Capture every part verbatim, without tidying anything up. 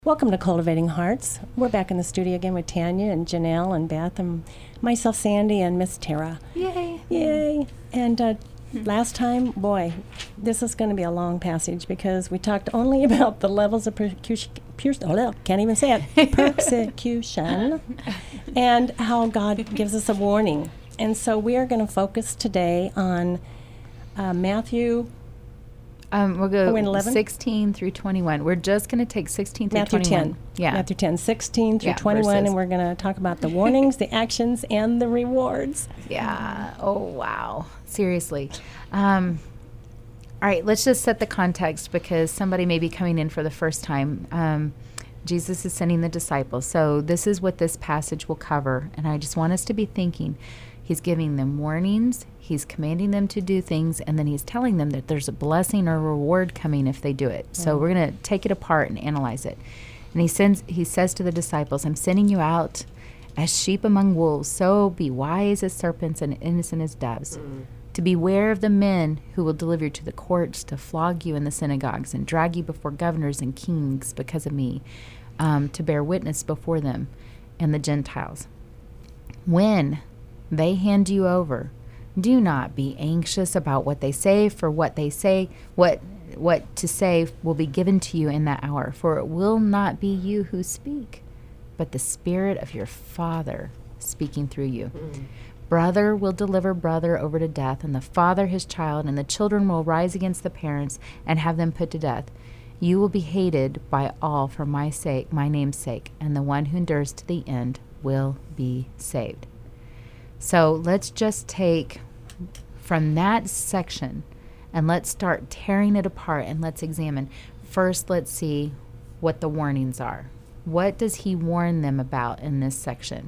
Welcome to Cultivating Hearts. We're back in the studio again with Tanya and Janelle and Beth and myself, Sandy, and Miss Tara. Yay. Yay. And uh, last time, boy, this is going to be a long passage because we talked only about the levels of persecution, oh, can't even say it, persecution, and how God gives us a warning. And so we are going to focus today on uh, Matthew Um, we'll Oh, in go eleven? sixteen through twenty-one. We're just going to take sixteen through Matthew twenty-one. ten. Yeah. Matthew ten, sixteen through Yeah, twenty-one, verses. and we're going to talk about the warnings, the actions, and the rewards. Yeah. Oh, wow. Seriously. Um, all right, let's just set the context because somebody may be coming in for the first time. Um, Jesus is sending the disciples. So this is what this passage will cover. And I just want us to be thinking. He's giving them warnings. He's commanding them to do things. And then he's telling them that there's a blessing or reward coming if they do it. So we're going to take it apart and analyze it. And he sends. He says to the disciples, I'm sending you out as sheep among wolves. So be wise as serpents and innocent as doves. Mm. To beware of the men who will deliver you to the courts, to flog you in the synagogues and drag you before governors and kings because of me, um, to bear witness before them and the Gentiles. When they hand you over, do not be anxious about what they say, for what they say, what what to say will be given to you in that hour. For it will not be you who speak, but the Spirit of your Father speaking through you. Mm. Brother will deliver brother over to death, and the father his child, and the children will rise against the parents and have them put to death. You will be hated by all for my sake, my name's sake, and the one who endures to the end will be saved. So let's just take from that section and let's start tearing it apart and let's examine. First, let's see what the warnings are. What does he warn them about in this section?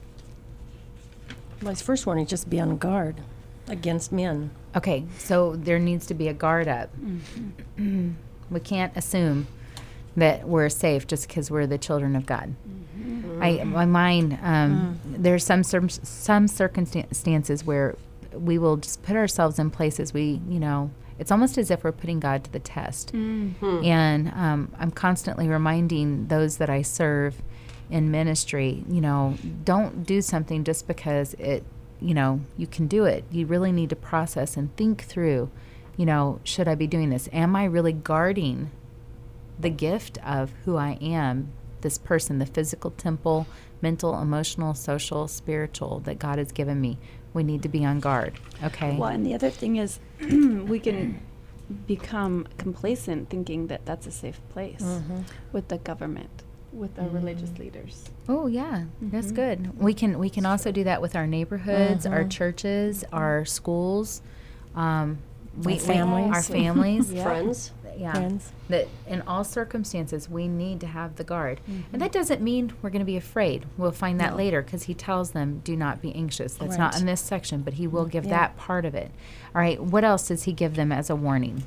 Well, his first warning is just be on guard against men. Okay, so there needs to be a guard up. Mm-hmm. We can't assume that we're safe just because we're the children of God. Mm-hmm. I, my mind, um, mm. there's some cir- some circumstances where we will just put ourselves in places we, you know, it's almost as if we're putting God to the test. Mm-hmm. And um, I'm constantly reminding those that I serve in ministry, you know, don't do something just because it, you know, you can do it. You really need to process and think through, you know, should I be doing this? Am I really guarding the gift of who I am, this person, the physical temple, mental, emotional, social, spiritual that God has given me? We need to be on guard. Okay. Well, and the other thing is we can become complacent thinking that that's a safe place mm-hmm. with the government, with our mm-hmm. religious leaders. Oh yeah, mm-hmm. that's good. We can we can also do that with our neighborhoods, mm-hmm. our churches, mm-hmm. our schools, um, we, our families, we, our families, yeah. friends. Yeah, friends. That in all circumstances we need to have the guard, mm-hmm. and that doesn't mean we're going to be afraid. We'll find that no. later because he tells them, "Do not be anxious." That's right. Not in this section, but he will give yeah. that part of it. All right, what else does he give them as a warning?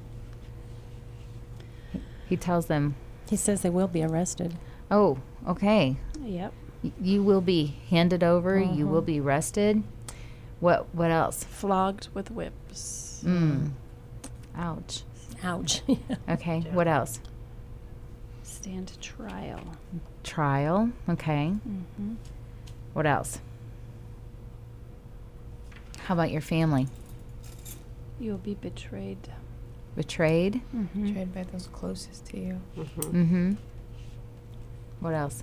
He tells them. He says they will be arrested. Oh, okay. Yep. Y- you will be handed over. Uh-huh. You will be arrested. What? What else? Flogged with whips. Mm. Ouch. Ouch. Okay. What else? Stand trial. Trial. Okay. Mm-hmm. What else? How about your family? You will be betrayed. Betrayed? Mm-hmm. Betrayed by those closest to you. Mm-hmm. Mm-hmm. What else?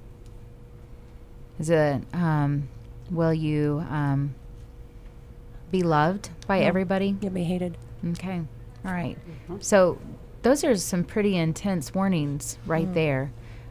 Is it, um, will you um, be loved by no. everybody? You'll be hated. Okay. All right. Mm-hmm. So those are some pretty intense warnings right mm. there.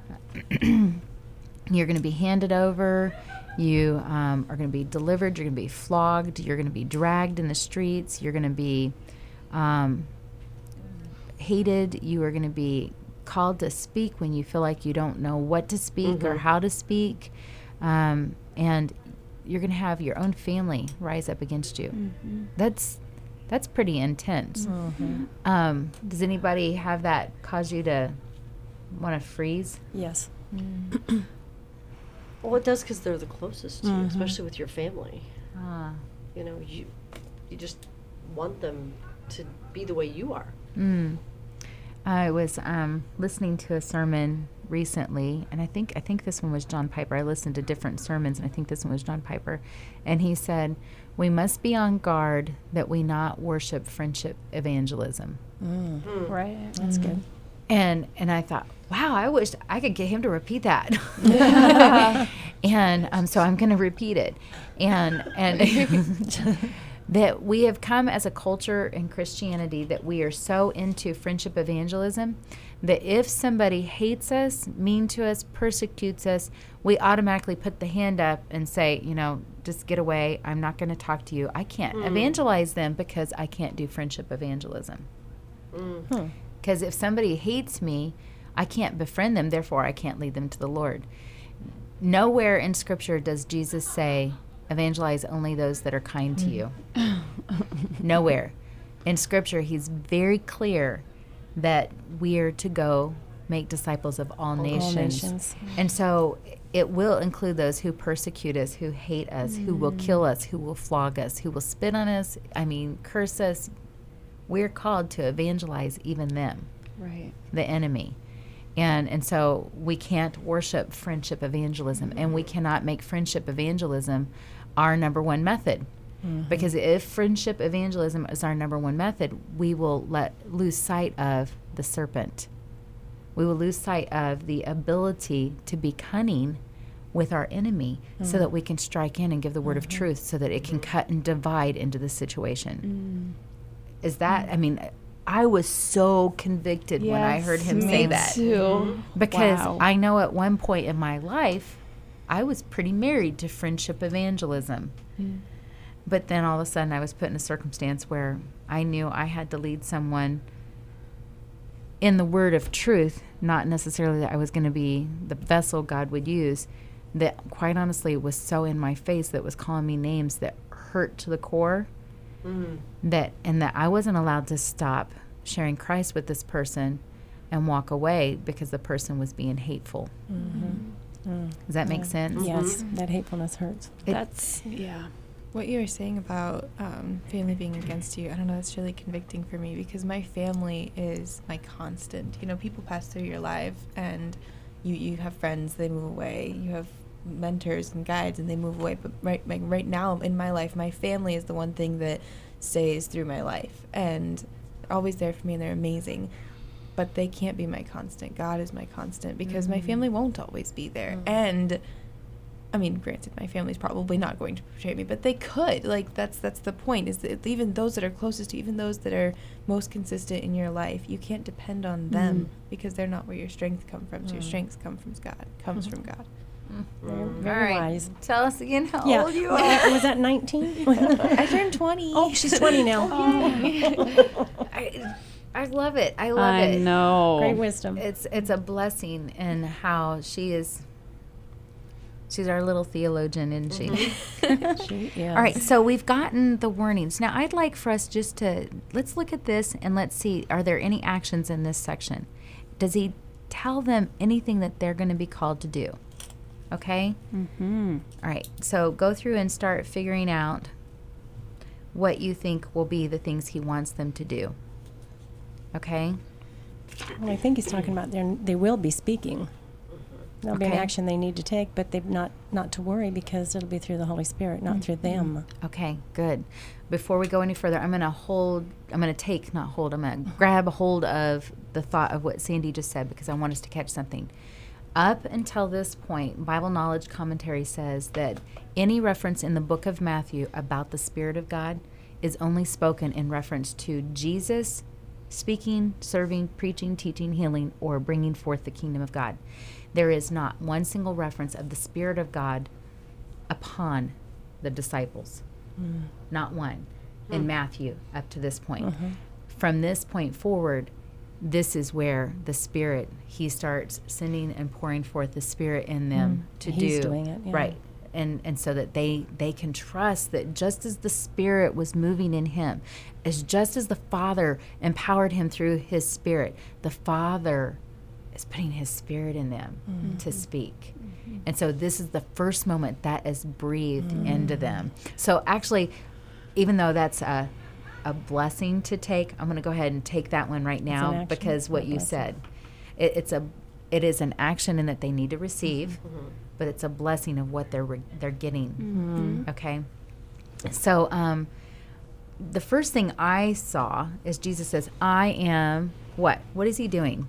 You're going to be handed over. You um, are going to be delivered. You're going to be flogged. You're going to be dragged in the streets. You're going to be um, hated. You are going to be called to speak when you feel like you don't know what to speak mm-hmm. or how to speak. Um, and you're going to have your own family rise up against you. Mm-hmm. That's that's pretty intense. Mm-hmm. Um, does anybody have that cause you to want to freeze? Yes. Mm. Well, it does because they're the closest to you, mm-hmm. especially with your family. Ah. You know, you you just want them to be the way you are. Mm. I was um, listening to a sermon recently, and I think I think this one was John Piper. I listened to different sermons, and I think this one was John Piper. And he said, we must be on guard that we not worship friendship evangelism. Mm. Right. That's good. And and I thought, wow, I wish I could get him to repeat that. And um, so I'm going to repeat it. And and that we have come as a culture in Christianity that we are so into friendship evangelism that if somebody hates us, mean to us, persecutes us, we automatically put the hand up and say, you know, just get away. I'm not going to talk to you. I can't mm. evangelize them because I can't do friendship evangelism. Because mm. if somebody hates me, I can't befriend them, therefore I can't lead them to the Lord. Nowhere in Scripture does Jesus say, evangelize only those that are kind to you. Nowhere. In Scripture, he's very clear that we are to go make disciples of all, all nations. nations. And so it will include those who persecute us, who hate us, mm. who will kill us, who will flog us, who will spit on us, I mean, curse us. We're called to evangelize even them, right? The enemy. And and so we can't worship friendship evangelism, mm. and we cannot make friendship evangelism our number one method. Mm-hmm. Because if friendship evangelism is our number one method, we will let lose sight of the serpent. We will lose sight of the ability to be cunning with our enemy mm-hmm. so that we can strike in and give the word mm-hmm. of truth so that it can mm-hmm. cut and divide into the situation. Mm. Is that, mm. I mean, I was so convicted yes, when I heard him say that. Too. Mm-hmm. Because wow. I know at one point in my life, I was pretty married to friendship evangelism. Mm. But then all of a sudden I was put in a circumstance where I knew I had to lead someone in the word of truth, not necessarily that I was going to be the vessel God would use, that quite honestly was so in my face that was calling me names that hurt to the core, mm. that and that I wasn't allowed to stop sharing Christ with this person and walk away because the person was being hateful. Mm-hmm. Mm. Does that make yeah. sense? Yes, Mm-hmm. that hatefulness hurts. It, That's, yeah. What you were saying about um, family being against you, I don't know, that's really convicting for me because my family is my constant. You know, people pass through your life and you, you have friends, they move away. You have mentors and guides and they move away. But right, like right now in my life, my family is the one thing that stays through my life. And they're always there for me and they're amazing. But they can't be my constant. God is my constant because mm-hmm. my family won't always be there. Mm-hmm. And I mean, granted, my family's probably not going to betray me, but they could. Like, that's that's the point, is that even those that are closest to you, even those that are most consistent in your life, you can't depend on them mm. because they're not where your strength comes from. So mm. your strengths come from God, comes mm-hmm. from God. Mm. Very, very right. wise. Tell us again how yeah. old you are. Uh, was that nineteen? I turned twenty. Oh, she's twenty now. Oh. I, I love it. I love I it. I know. Great wisdom. It's it's a blessing in how she is. She's our little theologian, isn't she? Mm-hmm. She is. All right, so we've gotten the warnings. Now, I'd like for us just to, let's look at this and let's see, are there any actions in this section? Does he tell them anything that they're going to be called to do? Okay? Mm-hmm. All right, so go through and start figuring out what you think will be the things he wants them to do. Okay? Well, I think he's talking about they're- they will be speaking. There'll Okay. be an action they need to take, but they've not not to worry because it'll be through the Holy Spirit, not mm-hmm. through them. Okay, good. Before we go any further, I'm going to hold, I'm going to take, not hold, I'm going to grab a hold of the thought of what Sandy just said because I want us to catch something. Up until this point, Bible Knowledge Commentary says that any reference in the book of Matthew about the Spirit of God is only spoken in reference to Jesus speaking, serving, preaching, teaching, healing, or bringing forth the kingdom of God. There is not one single reference of the Spirit of God upon the disciples. Mm. Not one mm. in Matthew up to this point. Mm-hmm. From this point forward, this is where the Spirit, he starts sending and pouring forth the Spirit in them mm. to He's do. doing it, yeah. Right. And and so that they, they can trust that just as the Spirit was moving in him, as just as the Father empowered him through his Spirit, the Father is putting his Spirit in them mm-hmm. to speak. Mm-hmm. And so this is the first moment that is breathed mm-hmm. into them. So actually, even though that's a, a blessing to take, I'm going to go ahead and take that one right now because what you said, it, it's a it is an action in that they need to receive, Mhm. but it's a blessing of what they're re- they're getting. Mhm. Okay, so um, the first thing I saw is Jesus says, "I am what? What is he doing?"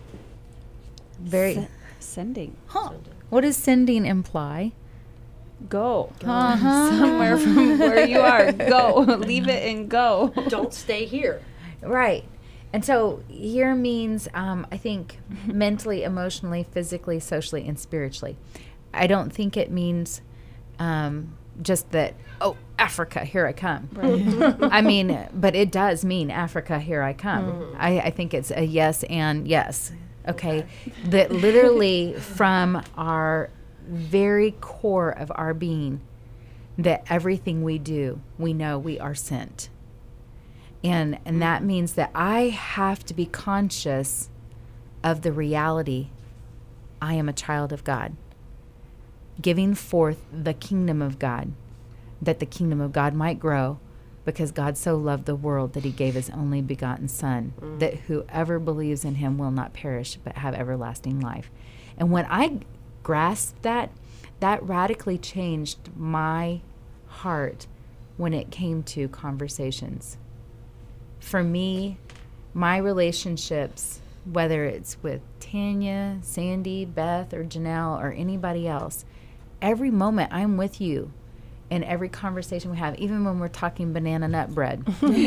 Very. Se- sending. Huh. What does sending imply? Go. Uh-huh. Somewhere from where you are. Go. Leave it and go. Don't stay here. Right. And so here means, um, I think, mentally, emotionally, physically, socially, and spiritually. I don't think it means um, just that, oh, Africa, here I come. Right. I mean, but it does mean Africa, here I come. I, I think it's a yes and yes. Okay. That literally from our very core of our being, that everything we do, we know we are sent. And and that means that I have to be conscious of the reality I am a child of God, giving forth the kingdom of God, that the kingdom of God might grow, because God so loved the world that he gave his only begotten Son, mm. that whoever believes in him will not perish but have everlasting life. And when I grasped that, that radically changed my heart when it came to conversations. For me, my relationships, whether it's with Tanya, Sandy, Beth, or Janelle, or anybody else, every moment I'm with you in every conversation we have, even when we're talking banana nut bread.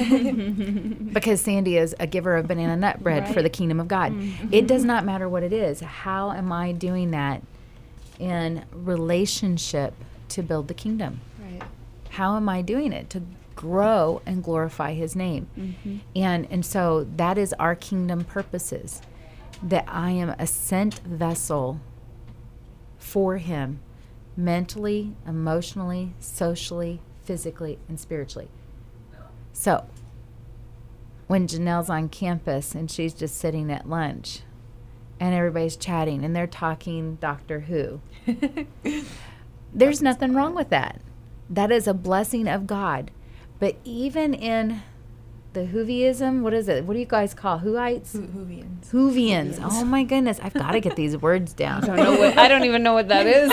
Because Sandy is a giver of banana nut bread right. for the kingdom of God. Mm-hmm. It does not matter what it is. How am I doing that in relationship to build the kingdom? Right. How am I doing it to grow and glorify his name? Mm-hmm. And and so that is our kingdom purposes, that I am a sent vessel for him, mentally, emotionally, socially, physically, and spiritually. So when Janelle's on campus and she's just sitting at lunch and everybody's chatting and they're talking Doctor Who, there's nothing wrong with that. That is a blessing of God. But even in the Whoviism, what is it? What do you guys call Whoites? Who- Whovians. Whovians. Oh my goodness, I've got to get these words down. I don't know what, I don't even know what that is.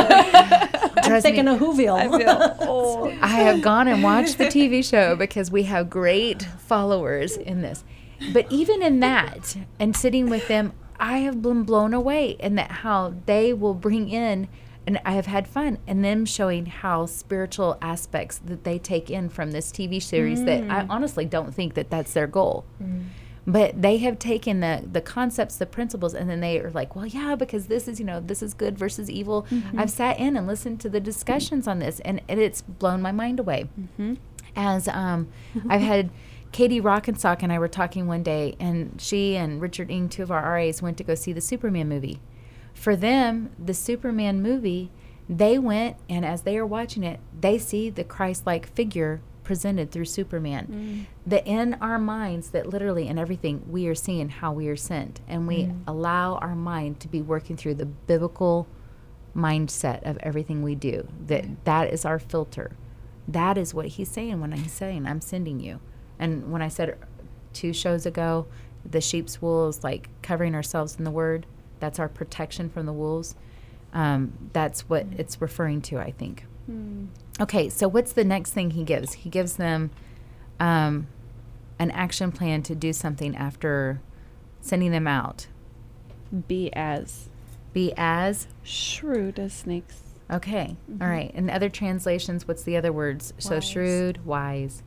I'm thinking me, of Whoville. I feel old. I have gone and watched the T V show because we have great followers in this. But even in that, and sitting with them, I have been blown away in that how they will bring in, and I have had fun in them showing how spiritual aspects that they take in from this T V series mm. that I honestly don't think that that's their goal. Mm. But they have taken the, the concepts, the principles, and then they are like, well, yeah, because this is, you know, this is good versus evil. Mm-hmm. I've sat in and listened to the discussions on this, and, and it's blown my mind away. Mm-hmm. As um, I've had Katie Rockensock and I were talking one day, and she and Richard Ng, two of our R As, went to go see the Superman movie. For them, the Superman movie, they went, and as they are watching it, they see the Christ-like figure presented through Superman. Mm. That in our minds, that literally in everything, we are seeing how we are sent, and we mm. allow our mind to be working through the biblical mindset of everything we do. That mm. that is our filter. That is what he's saying when he's saying, I'm sending you. And when I said two shows ago, the sheep's wool is like covering ourselves in the word. That's our protection from the wolves. Um, that's what mm. it's referring to, I think. Mm. Okay, so what's the next thing he gives? He gives them um, an action plan to do something after sending them out. Be as. Be as? Shrewd as snakes. Okay, mm-hmm. All right. In other translations, what's the other words? Wise. So shrewd, wise.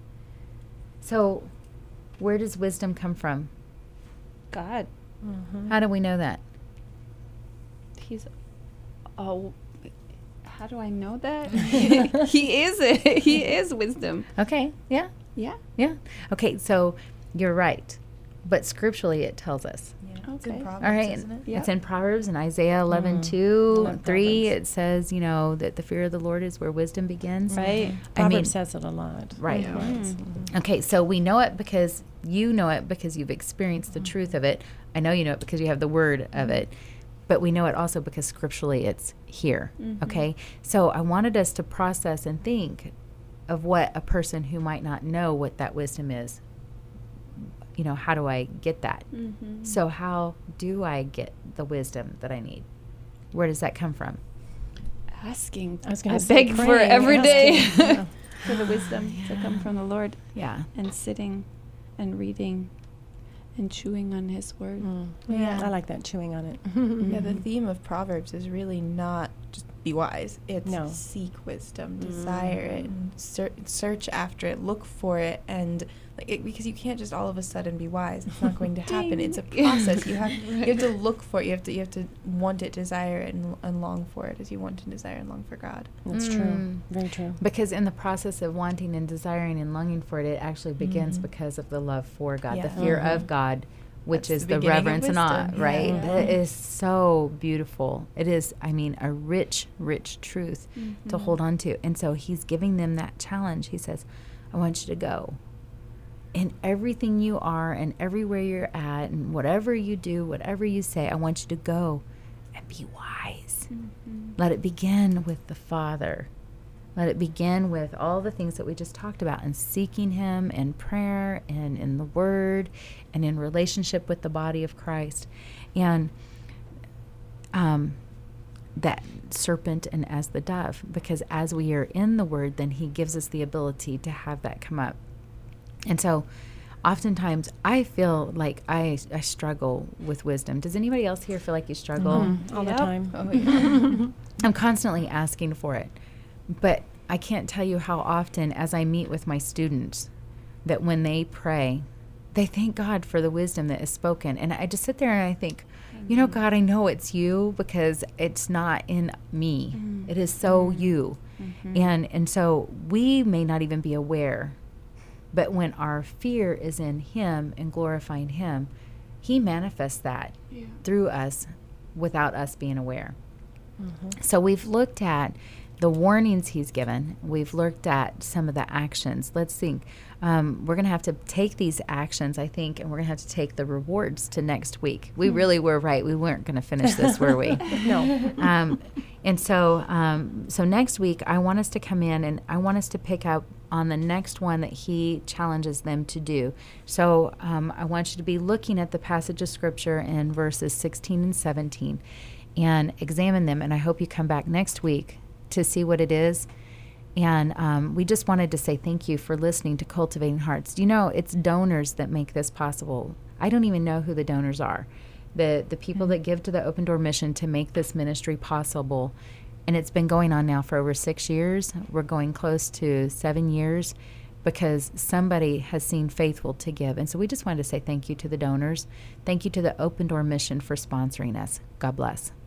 So where does wisdom come from? God. Mm-hmm. How do we know that? He's, oh, how do I know that? He is it. He is wisdom. Okay. Yeah. Yeah. Yeah. Okay. So you're right, but scripturally it tells us. Yeah. Okay. It's in Proverbs, all right. isn't it? Yep. It's in Proverbs and Isaiah eleven mm. two, three. It says, you know, that the fear of the Lord is where wisdom begins. Right. Mm-hmm. Proverbs I mean, says it a lot. Right. Yeah. Mm-hmm. Okay. So we know it because you know it because you've experienced the mm-hmm. truth of it. I know you know it because you have the word mm-hmm. of it. But we know it also because scripturally it's here, mm-hmm. okay? So I wanted us to process and think of what a person who might not know what that wisdom is, you know, how do I get that? Mm-hmm. So how do I get the wisdom that I need? Where does that come from? Asking. I was going I to say beg for praying, every day asking, yeah. for the wisdom to come from the Lord, Yeah. and sitting and reading and chewing on His Word. Mm. Yeah. I like that, chewing on it. Yeah, the theme of Proverbs is really not just be wise. It's No. seek wisdom, desire it, and ser- search after it, look for it, and like it, because you can't just all of a sudden be wise. It's not going to happen. It's a process. You have you have to look for it. You have to you have to want it, desire it, and, and long for it as you want and desire and long for God. That's Mm. true. Very true. Because in the process of wanting and desiring and longing for it, it actually begins Mhm. because of the love for God, the Yeah. fear Mhm. of God, which That's is the the, beginning of reverence and awe, wisdom. right? Yeah. That is so beautiful. It is, I mean, a rich, rich truth to hold on to. And so he's giving them that challenge. He says, I want you to go. In everything you are and everywhere you're at and whatever you do, whatever you say, I want you to go and be wise. Mm-hmm. Let it begin with the Father. Let it begin with all the things that we just talked about, and seeking Him in prayer and in the Word and in relationship with the body of Christ. And um, that serpent and as the dove, because as we are in the Word, then He gives us the ability to have that come up. And so oftentimes I feel like I, I struggle with wisdom. Does anybody else here feel like you struggle? Mhm. All Yep. the time. Oh, yeah. I'm constantly asking for it. But I can't tell you how often, as I meet with my students, that when they pray, they thank God for the wisdom that is spoken. And I just sit there and I think, you know, God, I know it's you because it's not in me. Mm. It is so you. Mhm. And and so we may not even be aware, but when our fear is in Him and glorifying Him, He manifests that Yeah. through us without us being aware. Mhm. So we've looked at the warnings He's given. We've looked at some of the actions. Let's think. Um, we're going to have to take these actions, I think, and we're going to have to take the rewards to next week. We really were right. We weren't going to finish this, were we? No. Um, and so, um, so next week, I want us to come in and I want us to pick up on the next one that He challenges them to do. So um, I want you to be looking at the passage of Scripture in verses sixteen and seventeen and examine them. And I hope you come back next week to see what it is. And um, we just wanted to say thank you for listening to Cultivating Hearts. You know, it's donors that make this possible. I don't even know who the donors are. The the people that give to the Open Door Mission to make this ministry possible. And it's been going on now for over six years. We're going close to seven years because somebody has seen faithful to give. And so we just wanted to say thank you to the donors. Thank you to the Open Door Mission for sponsoring us. God bless.